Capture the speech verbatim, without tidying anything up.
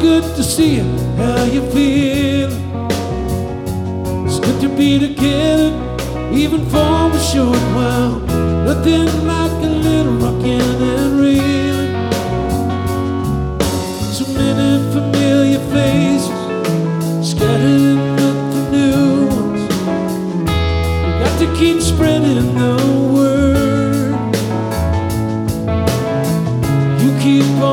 good to see you. How you feeling? It's good to be together, even for a short while. Nothing like a little rocking and reeling. So many familiar faces scattered in the new ones. We got to keep spreading those